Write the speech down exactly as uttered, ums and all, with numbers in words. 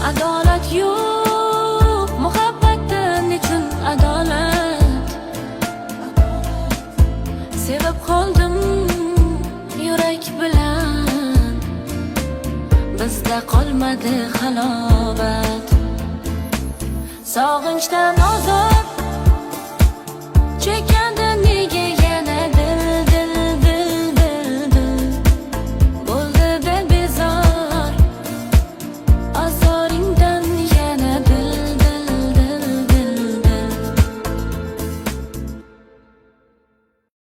adolat yo'q, muhabbatda nechun adolat? Sevib qoldim yurak bilan, bizda qolmadi halovat. Sog'inchdan